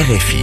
RFI.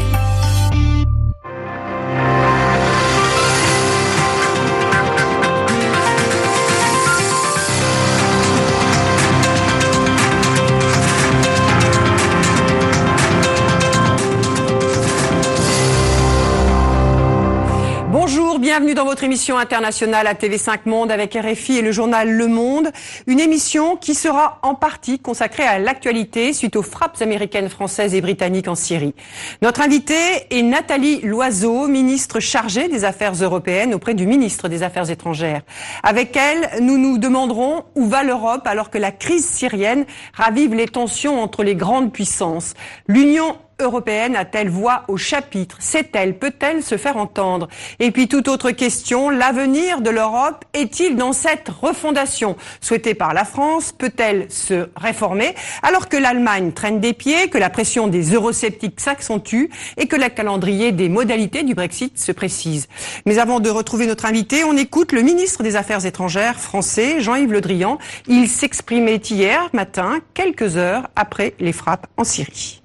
Bonjour, bienvenue dans votre émission internationale à TV5 Monde avec RFI et le journal Le Monde. Une émission qui sera en partie consacrée à l'actualité suite aux frappes américaines, françaises et britanniques en Syrie. Notre invitée est Nathalie Loiseau, ministre chargée des Affaires européennes auprès du ministre des Affaires étrangères. Avec elle, nous nous demanderons où va l'Europe alors que la crise syrienne ravive les tensions entre les grandes puissances. L'Union européenne a-t-elle voix au chapitre? Sait-elle, peut-elle se faire entendre? Et puis toute autre question, l'avenir de l'Europe est-il dans cette refondation souhaitée par la France? Peut-elle se réformer alors que l'Allemagne traîne des pieds, que la pression des eurosceptiques s'accentue et que le calendrier des modalités du Brexit se précise? Mais avant de retrouver notre invité, on écoute le ministre des Affaires étrangères français, Jean-Yves Le Drian. Il s'exprimait hier matin, quelques heures après les frappes en Syrie.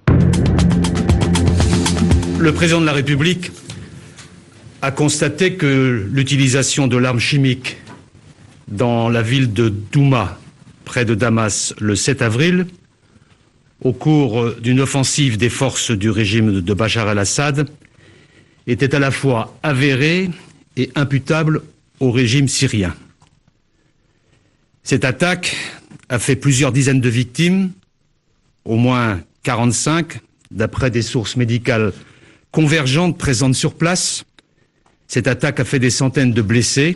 Le président de la République a constaté que l'utilisation de l'arme chimique dans la ville de Douma, près de Damas, le 7 avril, au cours d'une offensive des forces du régime de Bachar al-Assad, était à la fois avérée et imputable au régime syrien. Cette attaque a fait plusieurs dizaines de victimes, au moins 45, d'après des sources médicales convergentes présentes sur place. Cette attaque a fait des centaines de blessés.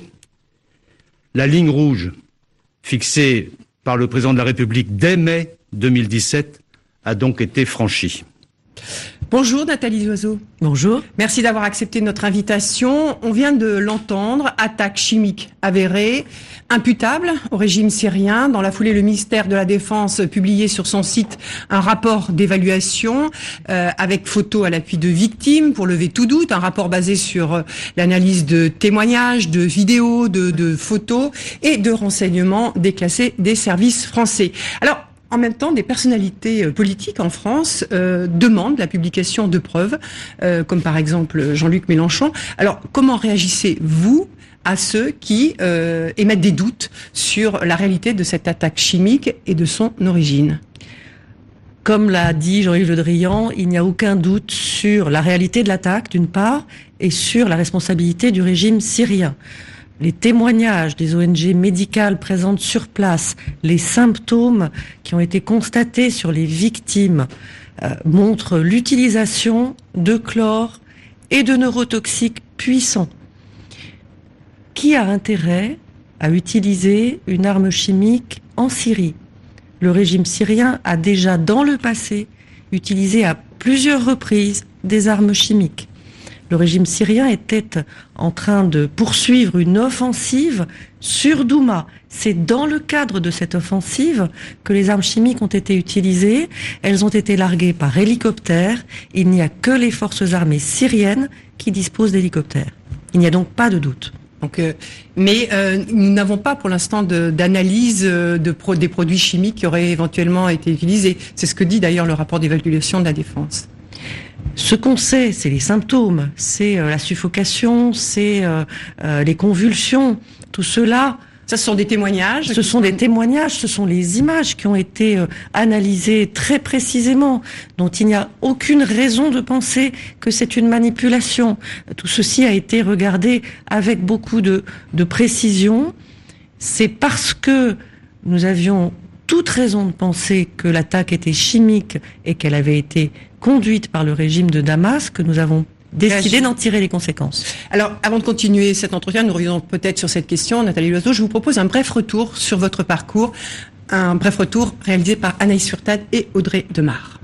La ligne rouge, fixée par le président de la République dès mai 2017, a donc été franchie. Bonjour Nathalie Loiseau. Bonjour. Merci d'avoir accepté notre invitation. On vient de l'entendre, attaque chimique avérée, imputable au régime syrien. Dans la foulée, le ministère de la Défense publiait sur son site un rapport d'évaluation avec photos à l'appui de victimes pour lever tout doute. Un rapport basé sur l'analyse de témoignages, de vidéos, de photos et de renseignements déclassés des services français. Alors, en même temps, des personnalités politiques en France demandent la publication de preuves, comme par exemple Jean-Luc Mélenchon. Alors, comment réagissez-vous à ceux qui émettent des doutes sur la réalité de cette attaque chimique et de son origine? Comme l'a dit Jean-Yves Le Drian, il n'y a aucun doute sur la réalité de l'attaque, d'une part, et sur la responsabilité du régime syrien. Les témoignages des ONG médicales présentes sur place, les symptômes qui ont été constatés sur les victimes montrent l'utilisation de chlore et de neurotoxiques puissants. Qui a intérêt à utiliser une arme chimique en Syrie? Le régime syrien a déjà dans le passé utilisé à plusieurs reprises des armes chimiques. Le régime syrien était en train de poursuivre une offensive sur Douma. C'est dans le cadre de cette offensive que les armes chimiques ont été utilisées. Elles ont été larguées par hélicoptère. Il n'y a que les forces armées syriennes qui disposent d'hélicoptères. Il n'y a donc pas de doute. Donc, mais nous n'avons pas pour l'instant d'analyse des produits chimiques qui auraient éventuellement été utilisés. C'est ce que dit d'ailleurs le rapport d'évaluation de la Défense. Ce qu'on sait, c'est les symptômes, c'est la suffocation, c'est les convulsions, tout cela. Ça, ce sont des témoignages. Ce sont des témoignages, ce sont les images qui ont été analysées très précisément, dont il n'y a aucune raison de penser que c'est une manipulation. Tout ceci a été regardé avec beaucoup de précision. C'est parce que nous avions toute raison de penser que l'attaque était chimique et qu'elle avait été conduite par le régime de Damas que nous avons décidé d'en tirer les conséquences. Alors, avant de continuer cet entretien, nous reviendrons peut-être sur cette question. Nathalie Loiseau, je vous propose un bref retour sur votre parcours. Un bref retour réalisé par Anaïs Furtad et Audrey Demar.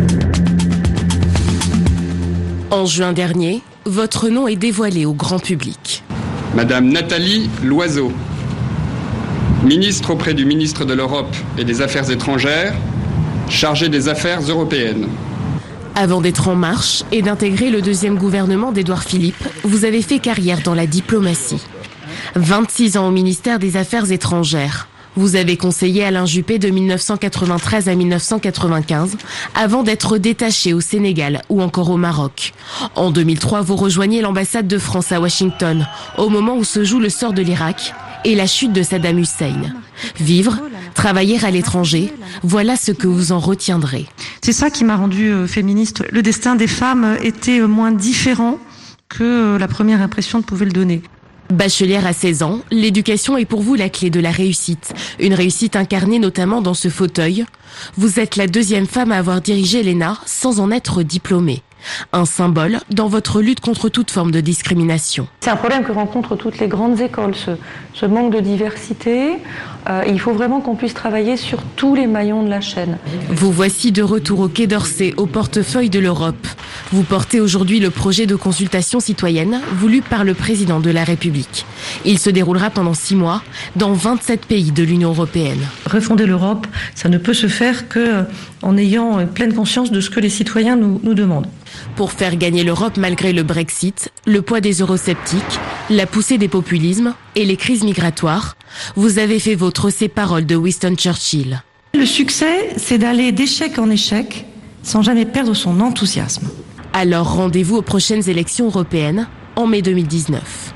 En juin dernier, votre nom est dévoilé au grand public. Madame Nathalie Loiseau, ministre auprès du ministre de l'Europe et des Affaires étrangères, chargée des Affaires européennes. Avant d'être en marche et d'intégrer le deuxième gouvernement d'Édouard Philippe, vous avez fait carrière dans la diplomatie. 26 ans au ministère des Affaires étrangères. Vous avez conseillé Alain Juppé de 1993 à 1995, avant d'être détaché au Sénégal ou encore au Maroc. En 2003, vous rejoignez l'ambassade de France à Washington, au moment où se joue le sort de l'Irak et la chute de Saddam Hussein. Vivre, travailler à l'étranger, voilà ce que vous en retiendrez. C'est ça qui m'a rendue féministe. Le destin des femmes était moins différent que la première impression pouvait le donner. Bachelière à 16 ans, l'éducation est pour vous la clé de la réussite. Une réussite incarnée notamment dans ce fauteuil. Vous êtes la deuxième femme à avoir dirigé l'ENA sans en être diplômée. Un symbole dans votre lutte contre toute forme de discrimination. C'est un problème que rencontrent toutes les grandes écoles, ce manque de diversité. Il faut vraiment qu'on puisse travailler sur tous les maillons de la chaîne. Vous voici de retour au Quai d'Orsay, au portefeuille de l'Europe. Vous portez aujourd'hui le projet de consultation citoyenne voulu par le président de la République. Il se déroulera pendant 6 mois dans 27 pays de l'Union européenne. Refonder l'Europe, ça ne peut se faire qu'en ayant pleine conscience de ce que les citoyens nous demandent. Pour faire gagner l'Europe malgré le Brexit, le poids des eurosceptiques, la poussée des populismes et les crises migratoires, vous avez fait vôtre ces paroles de Winston Churchill. Le succès, c'est d'aller d'échec en échec sans jamais perdre son enthousiasme. Alors rendez-vous aux prochaines élections européennes en mai 2019.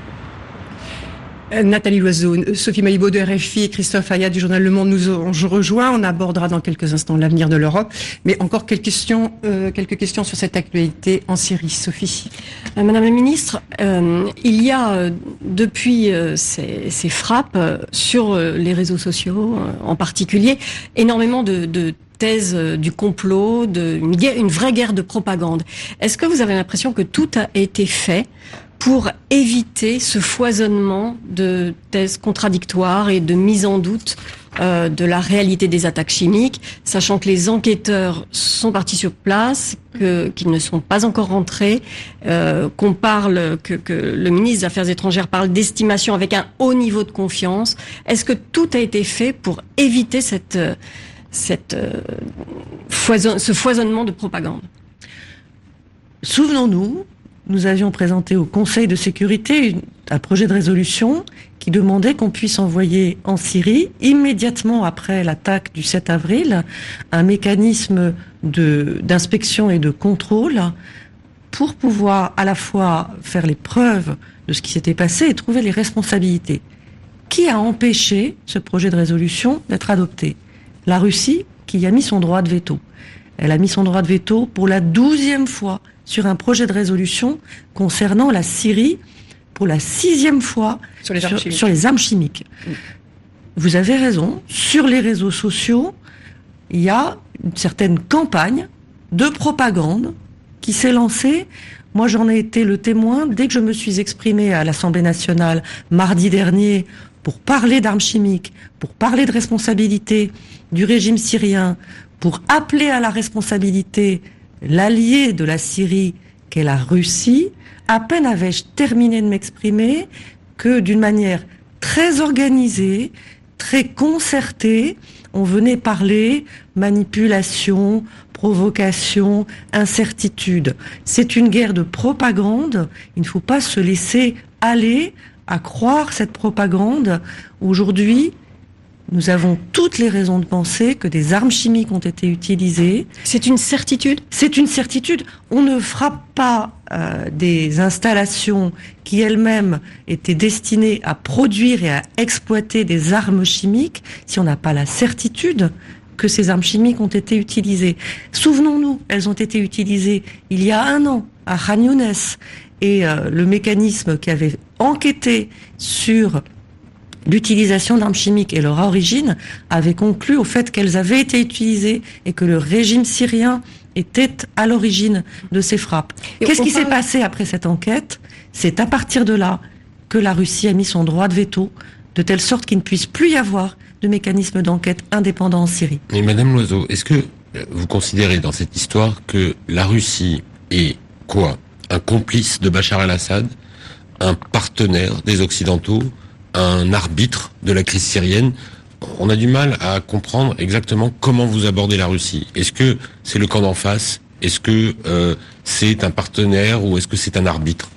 Nathalie Loiseau, Sophie Malibaud de RFI et Christophe Ayat du journal Le Monde nous ont rejoint. On abordera dans quelques instants l'avenir de l'Europe. Mais encore quelques questions sur cette actualité en Syrie. Sophie. Madame la Ministre, il y a depuis ces frappes sur les réseaux sociaux en particulier énormément de thèses du complot, une vraie guerre de propagande. Est-ce que vous avez l'impression que tout a été fait pour éviter ce foisonnement de thèses contradictoires et de mise en doute de la réalité des attaques chimiques, sachant que les enquêteurs sont partis sur place, qu'ils ne sont pas encore rentrés, qu'on parle, que le ministre des Affaires étrangères parle d'estimation avec un haut niveau de confiance. Est-ce que tout a été fait pour éviter ce foisonnement de propagande? Souvenons-nous, nous avions présenté au Conseil de sécurité un projet de résolution qui demandait qu'on puisse envoyer en Syrie, immédiatement après l'attaque du 7 avril, un mécanisme d'inspection et de contrôle pour pouvoir à la fois faire les preuves de ce qui s'était passé et trouver les responsabilités. Qui a empêché ce projet de résolution d'être adopté? La Russie, qui a mis son droit de veto. Elle a mis son droit de veto pour la 12e fois sur un projet de résolution concernant la Syrie, pour la 6e fois sur les armes chimiques. Vous avez raison, sur les réseaux sociaux, il y a une certaine campagne de propagande qui s'est lancée. Moi, j'en ai été le témoin dès que je me suis exprimée à l'Assemblée nationale mardi dernier pour parler d'armes chimiques, pour parler de responsabilité du régime syrien, pour appeler à la responsabilité l'allié de la Syrie qu'est la Russie. À peine avais-je terminé de m'exprimer que d'une manière très organisée, très concertée, on venait parler manipulation, provocation, incertitude. C'est une guerre de propagande. Il ne faut pas se laisser aller à croire cette propagande. Aujourd'hui, nous avons toutes les raisons de penser que des armes chimiques ont été utilisées. C'est une certitude? C'est une certitude. On ne frappe pas des installations qui elles-mêmes étaient destinées à produire et à exploiter des armes chimiques si on n'a pas la certitude que ces armes chimiques ont été utilisées. Souvenons-nous, elles ont été utilisées il y a 1 an à Khan Younes et le mécanisme qui avait enquêté sur l'utilisation d'armes chimiques et leur origine avait conclu au fait qu'elles avaient été utilisées et que le régime syrien était à l'origine de ces frappes. Qu'est-ce qui s'est passé après cette enquête? C'est à partir de là que la Russie a mis son droit de veto, de telle sorte qu'il ne puisse plus y avoir de mécanisme d'enquête indépendant en Syrie. Mais Madame Loiseau, est-ce que vous considérez dans cette histoire que la Russie est quoi? Un complice de Bachar el-Assad, un partenaire des Occidentaux, un arbitre de la crise syrienne? On a du mal à comprendre exactement comment vous abordez la Russie. Est-ce que c'est le camp d'en face? Est-ce que c'est un partenaire ou est-ce que c'est un arbitre?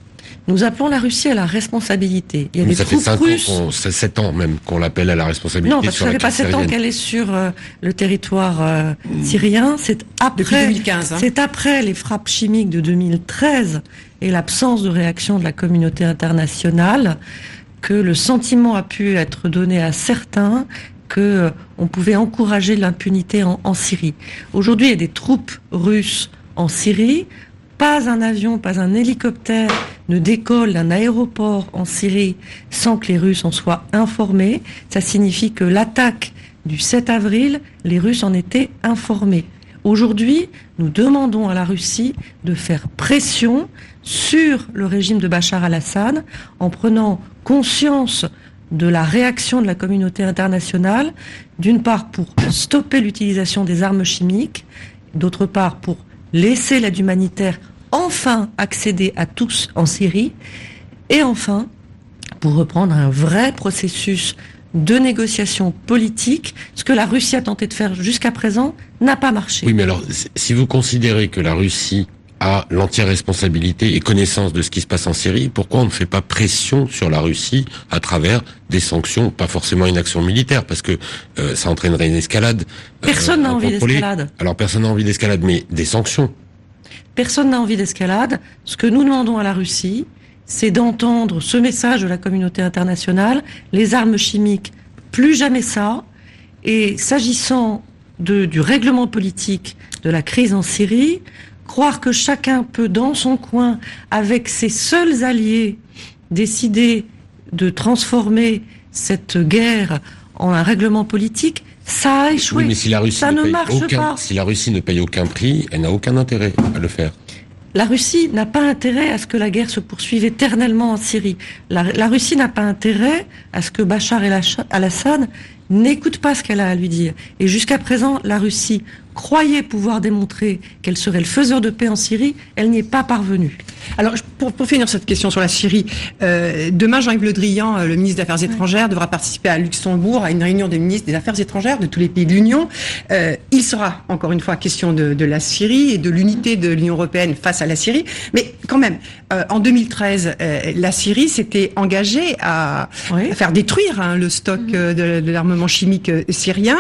Nous appelons la Russie à la responsabilité. Il y a Mais des ça fait troupes russes. 7 ans même qu'on l'appelle à la responsabilité. Non, parce que ça fait pas 7 ans qu'elle est sur le territoire syrien. C'est après, depuis 2015. C'est après les frappes chimiques de 2013 et l'absence de réaction de la communauté internationale que le sentiment a pu être donné à certains que on pouvait encourager l'impunité en Syrie. Aujourd'hui, il y a des troupes russes en Syrie. Pas un avion, pas un hélicoptère ne décolle d'un aéroport en Syrie sans que les Russes en soient informés. Ça signifie que l'attaque du 7 avril, les Russes en étaient informés. Aujourd'hui, nous demandons à la Russie de faire pression sur le régime de Bachar al-Assad en prenant conscience de la réaction de la communauté internationale, d'une part pour stopper l'utilisation des armes chimiques, d'autre part pour laisser l'aide humanitaire enfin accéder à tous en Syrie, et enfin pour reprendre un vrai processus de négociation politique. Ce que la Russie a tenté de faire jusqu'à présent n'a pas marché. Oui, mais alors, si vous considérez que la Russie a l'entière responsabilité et connaissance de ce qui se passe en Syrie, pourquoi on ne fait pas pression sur la Russie à travers des sanctions, pas forcément une action militaire, parce que ça entraînerait une escalade. Personne n'a envie d'escalade. Alors personne n'a envie d'escalade, mais des sanctions. Personne n'a envie d'escalade. Ce que nous demandons à la Russie, c'est d'entendre ce message de la communauté internationale, les armes chimiques, plus jamais ça. Et s'agissant du règlement politique de la crise en Syrie, croire que chacun peut, dans son coin, avec ses seuls alliés, décider de transformer cette guerre en un règlement politique, ça a échoué. Oui, mais si la Russie ça ne marche pas. Si la Russie ne paye aucun prix, elle n'a aucun intérêt à le faire. La Russie n'a pas intérêt à ce que la guerre se poursuive éternellement en Syrie. La Russie n'a pas intérêt à ce que Bachar al-Assad n'écoute pas ce qu'elle a à lui dire. Et jusqu'à présent, la Russie croyait pouvoir démontrer qu'elle serait le faiseur de paix en Syrie, elle n'y est pas parvenue. Alors, pour finir cette question sur la Syrie, demain, Jean-Yves Le Drian, le ministre des Affaires étrangères, devra participer à Luxembourg à une réunion des ministres des Affaires étrangères de tous les pays de l'Union. Il sera, encore une fois, question de la Syrie et de l'unité de l'Union européenne face à la Syrie. Mais quand même, en 2013, la Syrie s'était engagée à faire détruire le stock de l'armement chimique syrien.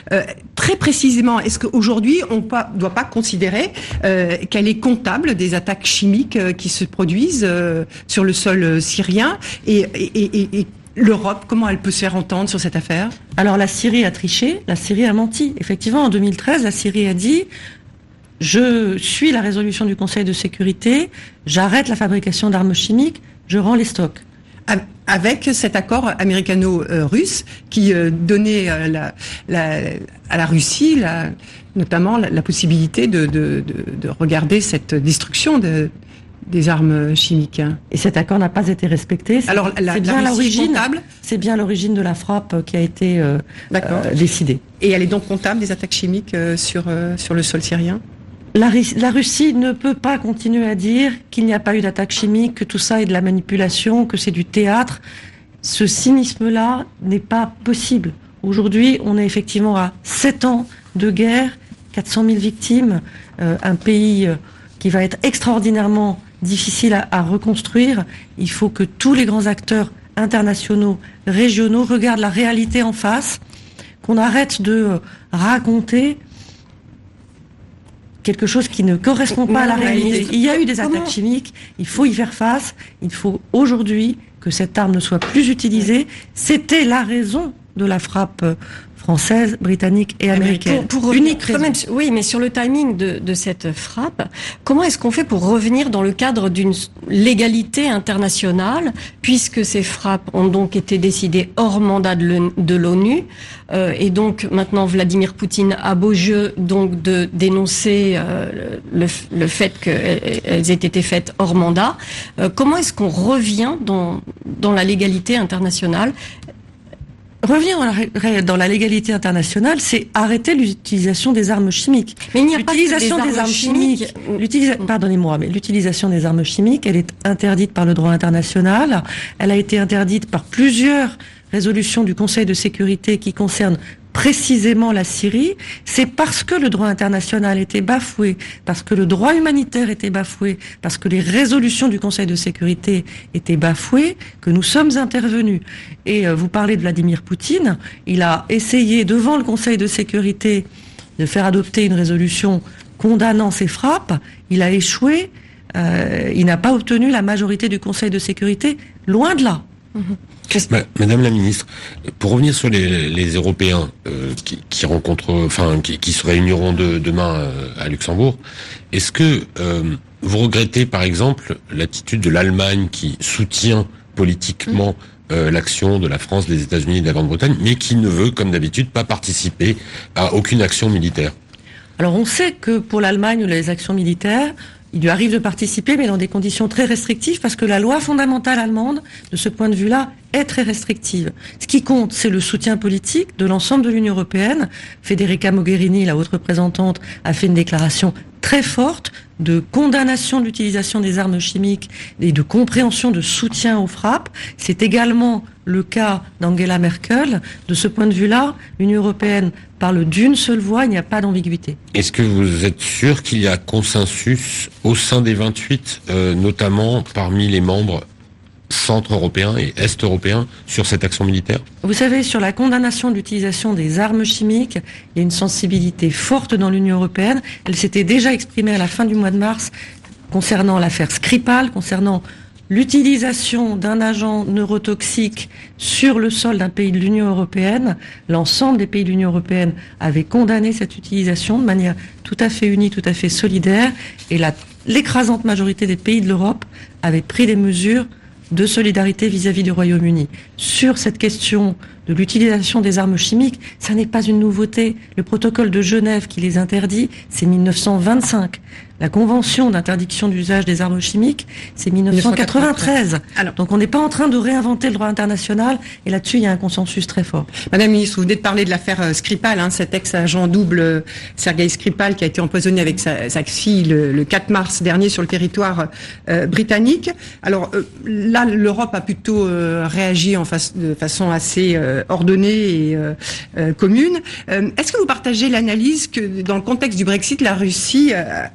Très précisément, est-ce qu'aujourd'hui, on ne doit pas considérer qu'elle est comptable des attaques chimiques qui se produisent sur le sol syrien et l'Europe, comment elle peut se faire entendre sur cette affaire? Alors la Syrie a triché, la Syrie a menti. Effectivement, en 2013, la Syrie a dit « Je suis la résolution du Conseil de sécurité, j'arrête la fabrication d'armes chimiques, je rends les stocks ». Avec cet accord américano-russe qui donnait à la Russie notamment la possibilité de regarder cette destruction des armes chimiques. Et cet accord n'a pas été respecté. Alors c'est bien l'origine de la frappe qui a été décidée. Et elle est donc comptable des attaques chimiques sur le sol syrien? La Russie ne peut pas continuer à dire qu'il n'y a pas eu d'attaque chimique, que tout ça est de la manipulation, que c'est du théâtre. Ce cynisme-là n'est pas possible. Aujourd'hui, on est effectivement à 7 ans de guerre, 400 000 victimes, un pays qui va être extraordinairement difficile à reconstruire. Il faut que tous les grands acteurs internationaux, régionaux, regardent la réalité en face, qu'on arrête de raconter quelque chose qui ne correspond pas à la réalité. Il y a eu des attaques chimiques, il faut y faire face, il faut aujourd'hui que cette arme ne soit plus utilisée. C'était la raison de la frappe française, britannique et américaine. Unique raison. Même, oui, mais sur le timing de cette frappe, comment est-ce qu'on fait pour revenir dans le cadre d'une légalité internationale, puisque ces frappes ont donc été décidées hors mandat de l'ONU, et donc maintenant Vladimir Poutine a beau jeu donc de dénoncer le fait qu'elles aient été faites hors mandat. Comment est-ce qu'on revient dans la légalité internationale? Revenir dans la légalité internationale, c'est arrêter l'utilisation des armes chimiques. Mais il n'y a pas que des armes chimiques. Pardonnez-moi, mais l'utilisation des armes chimiques, elle est interdite par le droit international. Elle a été interdite par plusieurs résolution du Conseil de sécurité qui concerne précisément la Syrie, c'est parce que le droit international était bafoué, parce que le droit humanitaire était bafoué, parce que les résolutions du Conseil de sécurité étaient bafouées, que nous sommes intervenus. Et vous parlez de Vladimir Poutine, il a essayé devant le Conseil de sécurité de faire adopter une résolution condamnant ces frappes, il a échoué, il n'a pas obtenu la majorité du Conseil de sécurité, loin de là. Madame la ministre, pour revenir sur les Européens qui se réuniront demain à Luxembourg, est-ce que vous regrettez par exemple l'attitude de l'Allemagne qui soutient politiquement l'action de la France, des États-Unis et de la Grande-Bretagne, mais qui ne veut, comme d'habitude, pas participer à aucune action militaire? Alors on sait que pour l'Allemagne, les actions militaires, il lui arrive de participer, mais dans des conditions très restrictives, parce que la loi fondamentale allemande, de ce point de vue-là, est très restrictive. Ce qui compte, c'est le soutien politique de l'ensemble de l'Union européenne. Federica Mogherini, la haute représentante, a fait une déclaration très forte de condamnation de l'utilisation des armes chimiques et de compréhension de soutien aux frappes. C'est également le cas d'Angela Merkel. De ce point de vue-là, l'Union européenne parle d'une seule voix, il n'y a pas d'ambiguïté. Est-ce que vous êtes sûr qu'il y a consensus au sein des 28, notamment parmi les membres centre-européens et est-européens sur cette action militaire? Vous savez, sur la condamnation de l'utilisation des armes chimiques, il y a une sensibilité forte dans l'Union européenne. Elle s'était déjà exprimée à la fin du mois de mars concernant l'affaire Skripal, concernant l'utilisation d'un agent neurotoxique sur le sol d'un pays de l'Union européenne. L'ensemble des pays de l'Union européenne avaient condamné cette utilisation de manière tout à fait unie, tout à fait solidaire, et l'écrasante majorité des pays de l'Europe avaient pris des mesures de solidarité vis-à-vis du Royaume-Uni. Sur cette question de l'utilisation des armes chimiques, ça n'est pas une nouveauté. Le protocole de Genève qui les interdit, c'est 1925. La convention d'interdiction d'usage des armes chimiques, c'est 1993. Alors, donc on n'est pas en train de réinventer le droit international, et là-dessus il y a un consensus très fort. Madame la ministre, vous venez de parler de l'affaire Skripal, cet ex-agent double Sergei Skripal qui a été empoisonné avec sa fille le 4 mars dernier sur le territoire britannique. Alors là, l'Europe a plutôt réagi de façon assez ordonnée et commune. Est-ce que vous partagez l'analyse que dans le contexte du Brexit, la Russie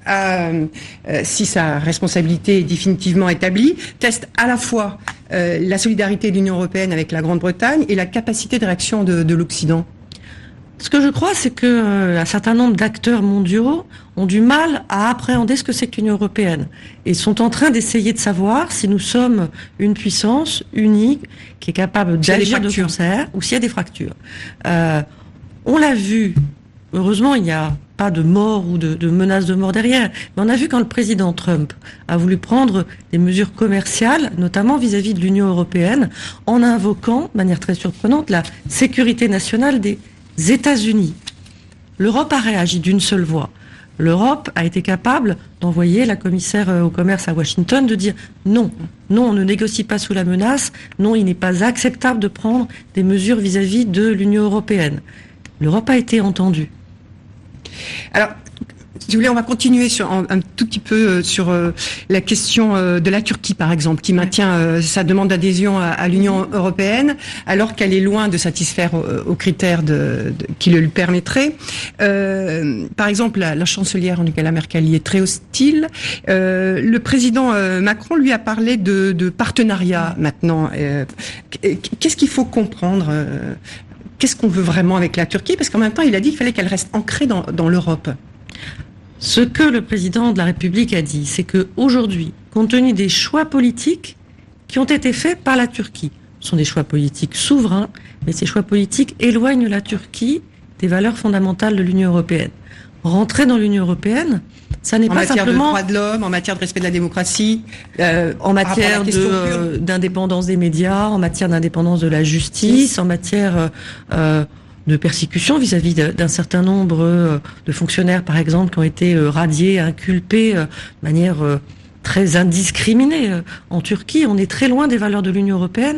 si sa responsabilité est définitivement établie, teste à la fois la solidarité de l'Union européenne avec la Grande-Bretagne et la capacité de réaction de l'Occident? Ce que je crois, c'est que un certain nombre d'acteurs mondiaux ont du mal à appréhender ce que c'est que l'Union européenne et sont en train d'essayer de savoir si nous sommes une puissance unique qui est capable d'agir de concert ou s'il y a des fractures. On l'a vu, heureusement, il n'y a pas de mort ou de menace de mort derrière, mais on a vu quand le président Trump a voulu prendre des mesures commerciales, notamment vis-à-vis de l'Union européenne, en invoquant, de manière très surprenante, la sécurité nationale des États-Unis. L'Europe a réagi d'une seule voix. L'Europe a été capable d'envoyer la commissaire au commerce à Washington, de dire non, on ne négocie pas sous la menace, non, il n'est pas acceptable de prendre des mesures vis-à-vis de l'Union européenne. L'Europe a été entendue. Alors, si vous voulez, on va continuer un tout petit peu sur la question de la Turquie, par exemple, qui maintient sa demande d'adhésion à l'Union européenne, alors qu'elle est loin de satisfaire aux critères qui le lui permettraient. Par exemple, la chancelière Angela Merkel y est très hostile. Le président Macron, lui, a parlé de partenariat maintenant. Qu'est-ce qu'il faut comprendre Qu'est-ce qu'on veut vraiment avec la Turquie? Parce qu'en même temps, il a dit qu'il fallait qu'elle reste ancrée dans l'Europe. Ce que le président de la République a dit, c'est qu'aujourd'hui, compte tenu des choix politiques qui ont été faits par la Turquie, ce sont des choix politiques souverains, mais ces choix politiques éloignent la Turquie des valeurs fondamentales de l'Union européenne. Rentrer dans l'Union européenne, ça n'est pas simplement... En matière de droits de l'homme, en matière de respect de la démocratie, en matière d'indépendance des médias, en matière d'indépendance de la justice, en matière de persécution vis-à-vis d'un certain nombre de fonctionnaires, par exemple, qui ont été radiés, inculpés de manière très indiscriminée. En Turquie, on est très loin des valeurs de l'Union européenne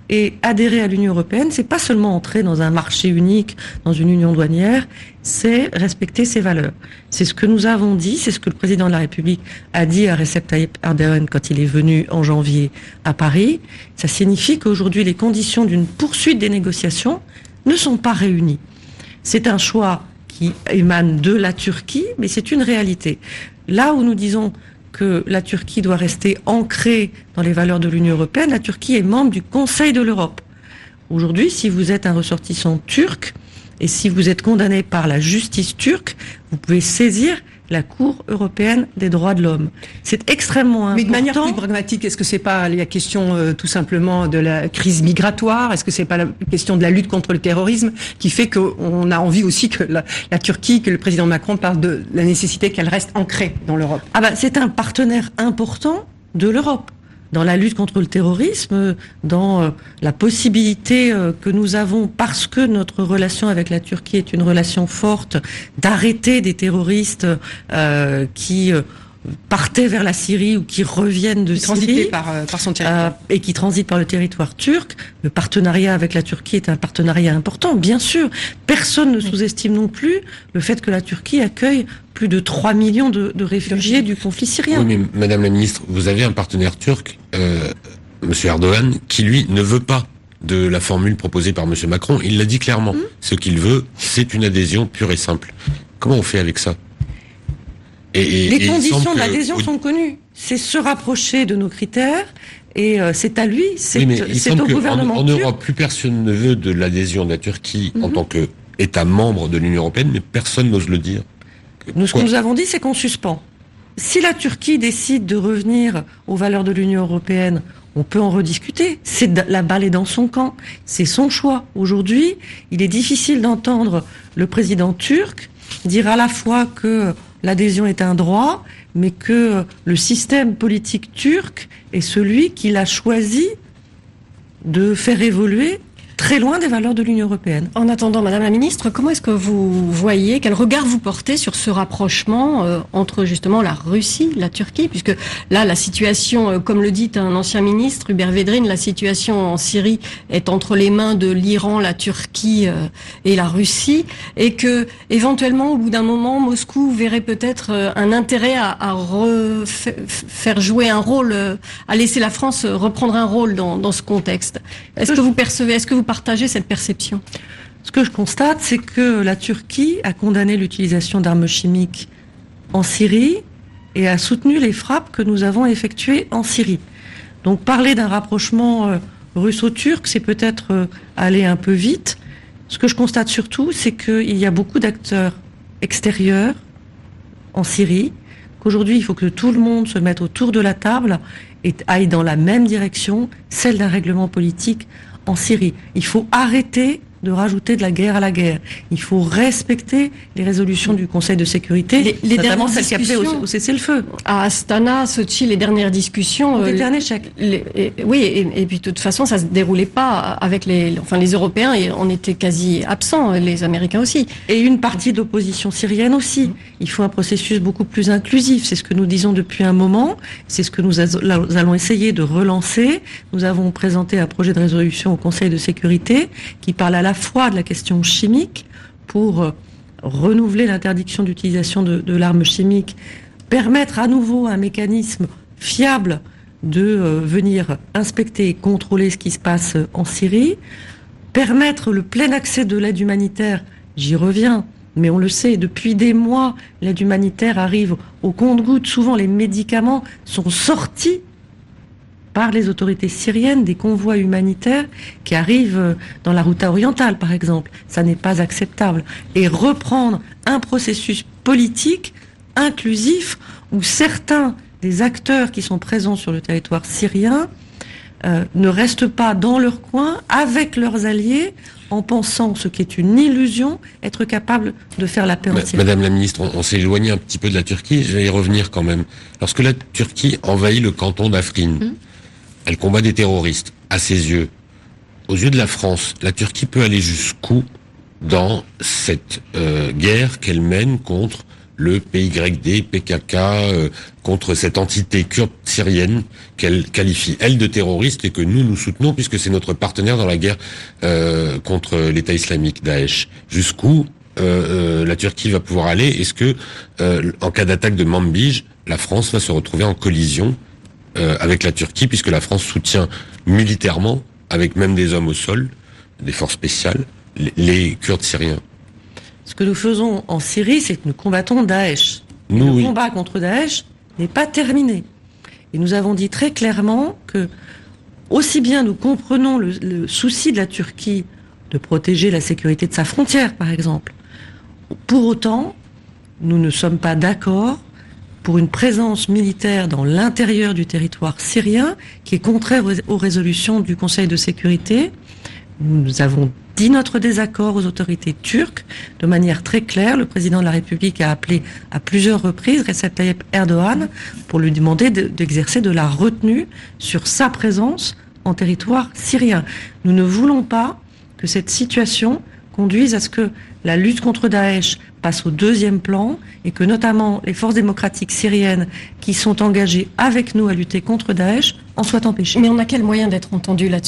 Et adhérer à l'Union européenne, c'est pas seulement entrer dans un marché unique, dans une union douanière, c'est respecter ses valeurs. C'est ce que nous avons dit, c'est ce que le président de la République a dit à Recep Tayyip Erdogan quand il est venu en janvier à Paris. Ça signifie qu'aujourd'hui, les conditions d'une poursuite des négociations ne sont pas réunies. C'est un choix qui émane de la Turquie, mais c'est une réalité. Là où nous disons que la Turquie doit rester ancrée dans les valeurs de l'Union européenne, la Turquie est membre du Conseil de l'Europe. Aujourd'hui, si vous êtes un ressortissant turc et si vous êtes condamné par la justice turque, vous pouvez saisir la Cour européenne des droits de l'homme. C'est extrêmement important. Mais de manière plus pragmatique, est-ce que c'est pas la question tout simplement de la crise migratoire? Est-ce que c'est pas la question de la lutte contre le terrorisme qui fait qu'on a envie aussi que la Turquie, que le président Macron parle de la nécessité qu'elle reste ancrée dans l'Europe? C'est un partenaire important de l'Europe dans la lutte contre le terrorisme, dans la possibilité que nous avons, parce que notre relation avec la Turquie est une relation forte, d'arrêter des terroristes qui partaient vers la Syrie ou qui reviennent de Syrie par son territoire et qui transitent par le territoire turc. Le partenariat avec la Turquie est un partenariat important, bien sûr. Personne ne sous-estime non plus le fait que la Turquie accueille plus de 3 millions de réfugiés du conflit syrien. Oui, mais Madame la Ministre, vous avez un partenaire turc, Monsieur Erdogan, qui lui ne veut pas de la formule proposée par Monsieur Macron. Il l'a dit clairement. Ce qu'il veut, c'est une adhésion pure et simple. Comment on fait avec ça? Les conditions de l'adhésion sont connues. C'est se rapprocher de nos critères et c'est à lui, c'est au gouvernement turc. En turc. Europe, plus personne ne veut de l'adhésion de la Turquie en tant qu'État membre de l'Union européenne, mais personne n'ose le dire. Ce que nous avons dit, c'est qu'on suspend. Si la Turquie décide de revenir aux valeurs de l'Union européenne, on peut en rediscuter. La balle est dans son camp. C'est son choix. Aujourd'hui, il est difficile d'entendre le président turc dire à la fois que l'adhésion est un droit, mais que le système politique turc est celui qu'il a choisi de faire évoluer très loin des valeurs de l'Union européenne. En attendant, Madame la Ministre, comment est-ce que vous voyez, quel regard vous portez sur ce rapprochement entre justement la Russie, la Turquie, puisque là, la situation, comme le dit un ancien ministre, Hubert Védrine, la situation en Syrie est entre les mains de l'Iran, la Turquie et la Russie, et que éventuellement, au bout d'un moment, Moscou verrait peut-être un intérêt à faire jouer un rôle, à laisser la France reprendre un rôle dans ce contexte. Est-ce que vous percevez, est-ce que vous partagez cette perception? Ce que je constate, c'est que la Turquie a condamné l'utilisation d'armes chimiques en Syrie et a soutenu les frappes que nous avons effectuées en Syrie. Donc parler d'un rapprochement russo-turc, c'est peut-être aller un peu vite. Ce que je constate surtout, c'est qu'il y a beaucoup d'acteurs extérieurs en Syrie, qu'aujourd'hui il faut que tout le monde se mette autour de la table et aille dans la même direction, celle d'un règlement politique en Syrie. Il faut arrêter de rajouter de la guerre à la guerre. Il faut respecter les résolutions du Conseil de sécurité, notamment celles qui appelaient au cessez-le-feu. À Astana, Sochi, les dernières discussions... C'était un échec. Oui, et puis de toute façon, ça se déroulait pas avec les Européens, et on était quasi absents, les Américains aussi. Et une partie de l'opposition syrienne aussi. Il faut un processus beaucoup plus inclusif. C'est ce que nous disons depuis un moment. C'est ce que nous allons essayer de relancer. Nous avons présenté un projet de résolution au Conseil de sécurité qui parle à la fois de la question chimique pour renouveler l'interdiction d'utilisation de l'arme chimique, permettre à nouveau un mécanisme fiable de venir inspecter et contrôler ce qui se passe en Syrie, permettre le plein accès de l'aide humanitaire, j'y reviens, mais on le sait, depuis des mois, l'aide humanitaire arrive au compte-gouttes, souvent les médicaments sont sortis par les autorités syriennes, des convois humanitaires qui arrivent dans la Ghouta orientale, par exemple. Ça n'est pas acceptable. Et reprendre un processus politique inclusif où certains des acteurs qui sont présents sur le territoire syrien ne restent pas dans leur coin avec leurs alliés en pensant, ce qui est une illusion, être capable de faire la paix en Syrie. Madame la Ministre, on s'est éloigné un petit peu de la Turquie, je vais y revenir quand même. Lorsque la Turquie envahit le canton d'Afrine, elle combat des terroristes. À ses yeux, aux yeux de la France, la Turquie peut aller jusqu'où dans cette guerre qu'elle mène contre le PYD, PKK, contre cette entité kurde syrienne qu'elle qualifie, elle, de terroriste et que nous soutenons puisque c'est notre partenaire dans la guerre contre l'État islamique, Daesh. Jusqu'où la Turquie va pouvoir aller? Est-ce que, en cas d'attaque de Manbij, la France va se retrouver en collision avec la Turquie, puisque la France soutient militairement, avec même des hommes au sol, des forces spéciales, les Kurdes syriens? Ce que nous faisons en Syrie, c'est que nous combattons Daesh. Le combat contre Daesh n'est pas terminé. Et nous avons dit très clairement que, aussi bien nous comprenons le souci de la Turquie de protéger la sécurité de sa frontière, par exemple, pour autant, nous ne sommes pas d'accord pour une présence militaire dans l'intérieur du territoire syrien qui est contraire aux résolutions du Conseil de sécurité. Nous avons dit notre désaccord aux autorités turques de manière très claire. Le président de la République a appelé à plusieurs reprises Recep Tayyip Erdogan pour lui demander d'exercer de la retenue sur sa présence en territoire syrien. Nous ne voulons pas que cette situation conduise à ce que la lutte contre Daesh passe au deuxième plan et que notamment les forces démocratiques syriennes qui sont engagées avec nous à lutter contre Daesh en soient empêchées. Mais on a quel moyen d'être entendu là-dessus ?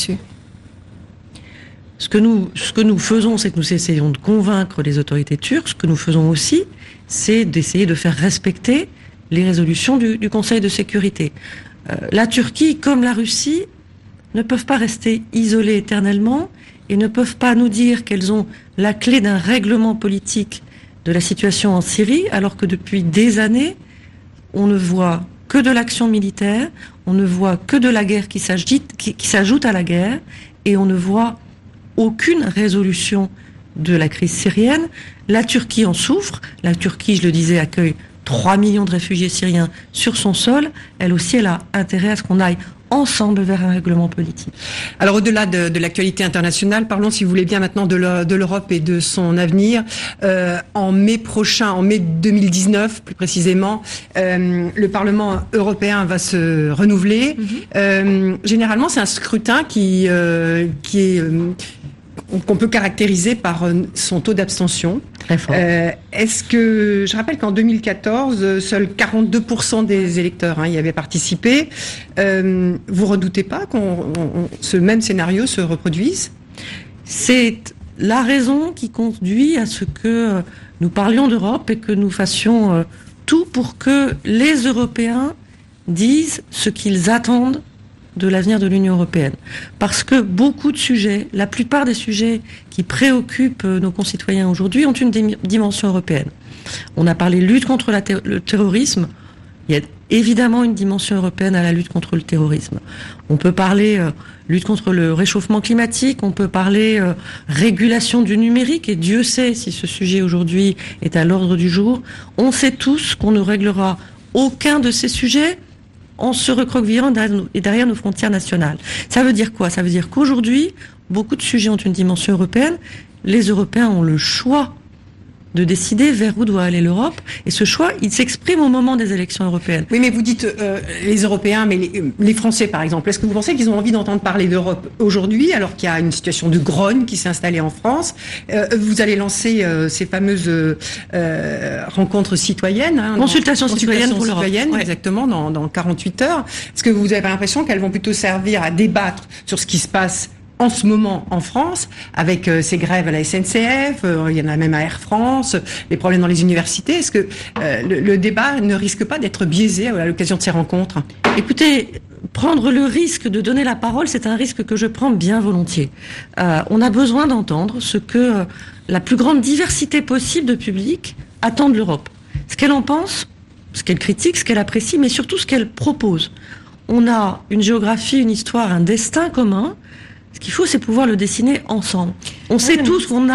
Ce que nous faisons, c'est que nous essayons de convaincre les autorités turques. Ce que nous faisons aussi, c'est d'essayer de faire respecter les résolutions du Conseil de sécurité. La Turquie, comme la Russie, ne peuvent pas rester isolées éternellement et ne peuvent pas nous dire qu'elles ont la clé d'un règlement politique de la situation en Syrie, alors que depuis des années, on ne voit que de l'action militaire, on ne voit que de la guerre qui s'ajoute à la guerre, et on ne voit aucune résolution de la crise syrienne. La Turquie en souffre. La Turquie, je le disais, accueille 3 millions de réfugiés syriens sur son sol. Elle aussi, elle a intérêt à ce qu'on aille ensemble vers un règlement politique. Alors au-delà de l'actualité internationale, parlons si vous voulez bien maintenant de l'Europe et de son avenir. En mai prochain, en mai 2019 plus précisément, le Parlement européen va se renouveler. Généralement, c'est un scrutin qui est qu'on peut caractériser par son taux d'abstention. Très fort. Je rappelle qu'en 2014, seuls 42% des électeurs y avaient participé. Vous redoutez pas qu'on ce même scénario se reproduise ? C'est la raison qui conduit à ce que nous parlions d'Europe et que nous fassions tout pour que les Européens disent ce qu'ils attendent de l'avenir de l'Union européenne. Parce que beaucoup de sujets, la plupart des sujets qui préoccupent nos concitoyens aujourd'hui ont une dimension européenne. On a parlé lutte contre le terrorisme. Il y a évidemment une dimension européenne à la lutte contre le terrorisme. On peut parler lutte contre le réchauffement climatique, on peut parler régulation du numérique, et Dieu sait si ce sujet aujourd'hui est à l'ordre du jour. On sait tous qu'on ne réglera aucun de ces sujets en se recroquevillant derrière nos frontières nationales. Ça veut dire quoi ? Ça veut dire qu'aujourd'hui, beaucoup de sujets ont une dimension européenne. Les Européens ont le choix de décider vers où doit aller l'Europe. Et ce choix, il s'exprime au moment des élections européennes. Oui, mais vous dites les Européens, mais les Français, par exemple. Est-ce que vous pensez qu'ils ont envie d'entendre parler d'Europe aujourd'hui, alors qu'il y a une situation de grogne qui s'est installée en France ? Vous allez lancer ces fameuses rencontres citoyennes. Consultations citoyennes pour l'Europe. Ouais. Exactement, dans 48 heures. Est-ce que vous avez l'impression qu'elles vont plutôt servir à débattre sur ce qui se passe en ce moment en France, avec ces grèves à la SNCF, il y en a même à Air France, les problèmes dans les universités, est-ce que le débat ne risque pas d'être biaisé à l'occasion de ces rencontres ? Écoutez, prendre le risque de donner la parole, c'est un risque que je prends bien volontiers. On a besoin d'entendre ce que la plus grande diversité possible de publics attend de l'Europe. Ce qu'elle en pense, ce qu'elle critique, ce qu'elle apprécie, mais surtout ce qu'elle propose. On a une géographie, une histoire, un destin commun. Ce qu'il faut, c'est pouvoir le dessiner ensemble. On sait tous qu'on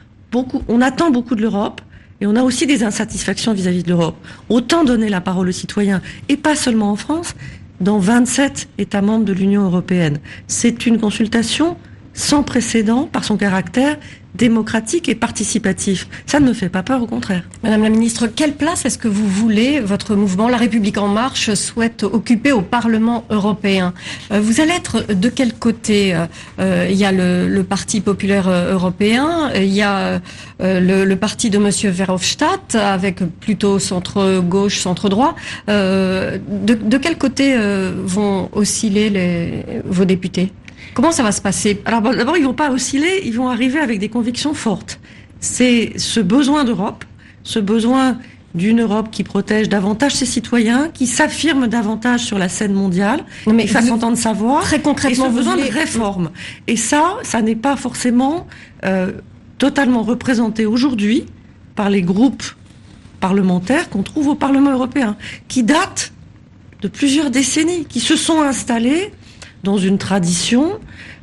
on attend beaucoup de l'Europe, et on a aussi des insatisfactions vis-à-vis de l'Europe. Autant donner la parole aux citoyens, et pas seulement en France, dans 27 États membres de l'Union européenne. C'est une consultation sans précédent par son caractère démocratique et participatif. Ça ne me fait pas peur, au contraire. Madame la ministre, quelle place est-ce que vous voulez, votre mouvement La République en marche souhaite occuper au Parlement européen? Vous allez être de quel côté? Il y a le Parti populaire européen, il y a le parti de Monsieur Verhofstadt, avec plutôt centre-gauche, centre-droit. De quel côté vont osciller vos députés? Comment ça va se passer? Alors d'abord, ils vont pas osciller, ils vont arriver avec des convictions fortes. C'est ce besoin d'Europe, ce besoin d'une Europe qui protège davantage ses citoyens, qui s'affirme davantage sur la scène mondiale, qui fasse entendre sa voix, très concrètement, et ce besoin de réforme. Et ça n'est pas forcément totalement représenté aujourd'hui par les groupes parlementaires qu'on trouve au Parlement européen, qui datent de plusieurs décennies, qui se sont installés dans une tradition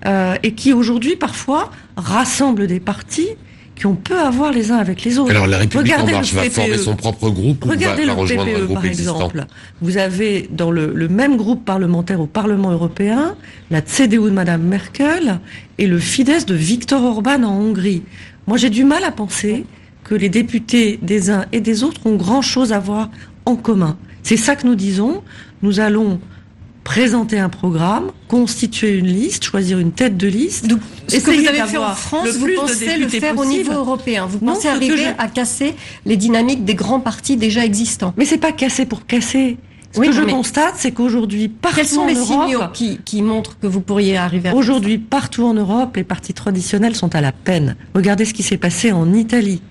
et qui aujourd'hui parfois rassemblent des partis qui ont peu à voir les uns avec les autres. Alors la République en Regardez marche va former son propre groupe ou va rejoindre un groupe par existant? exemple. Vous avez dans le même groupe parlementaire au Parlement européen la CDU de Madame Merkel et le Fidesz de Viktor Orban en Hongrie. Moi j'ai du mal à penser que les députés des uns et des autres ont grand-chose à voir en commun. C'est ça que nous disons. Nous allons présenter un programme, constituer une liste, choisir une tête de liste. Donc, ce que vous avez fait en France, vous pensez le faire au niveau européen. Vous pensez arriver à casser les dynamiques des grands partis déjà existants. Mais c'est pas casser pour casser. Ce que je constate, c'est qu'aujourd'hui, partout en Europe... Quels sont les signaux qui montrent que vous pourriez arriver à... Aujourd'hui, partout en Europe, les partis traditionnels sont à la peine. Regardez ce qui s'est passé en Italie.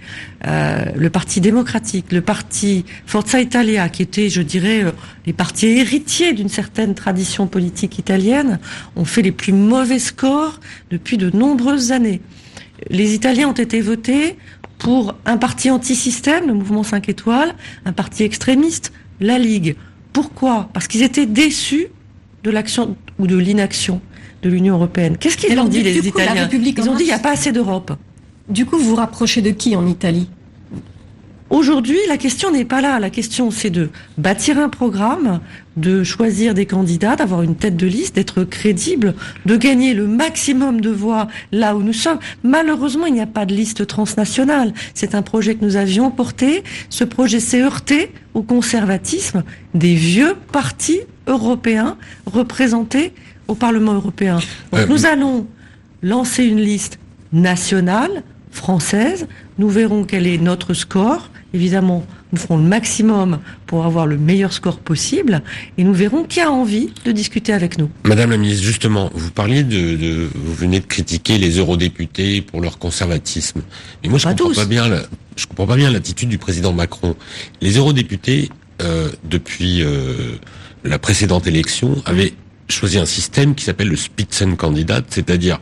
Le Parti démocratique, le Parti Forza Italia, qui était, je dirais, les partis héritiers d'une certaine tradition politique italienne, ont fait les plus mauvais scores depuis de nombreuses années. Les Italiens ont été votés pour un parti anti-système, le mouvement 5 étoiles, un parti extrémiste, la Ligue. Pourquoi? Parce qu'ils étaient déçus de l'action ou de l'inaction de l'Union européenne. Qu'est-ce qu'ils ont dit, les Italiens? Ils ont dit il n'y a pas assez d'Europe. Du coup, vous vous rapprochez de qui en Italie? Aujourd'hui, la question n'est pas là. La question, c'est de bâtir un programme, de choisir des candidats, d'avoir une tête de liste, d'être crédible, de gagner le maximum de voix là où nous sommes. Malheureusement, il n'y a pas de liste transnationale. C'est un projet que nous avions porté. Ce projet s'est heurté au conservatisme des vieux partis européens représentés au Parlement européen. Donc nous allons lancer une liste nationale, française. Nous verrons quel est notre score. Évidemment, nous ferons le maximum pour avoir le meilleur score possible et nous verrons qui a envie de discuter avec nous. Madame la ministre, justement, vous parliez vous venez de critiquer les eurodéputés pour leur conservatisme. Mais moi, je comprends pas bien l'attitude du président Macron. Les eurodéputés, depuis la précédente élection, avaient choisi un système qui s'appelle le Spitzenkandidat, c'est-à-dire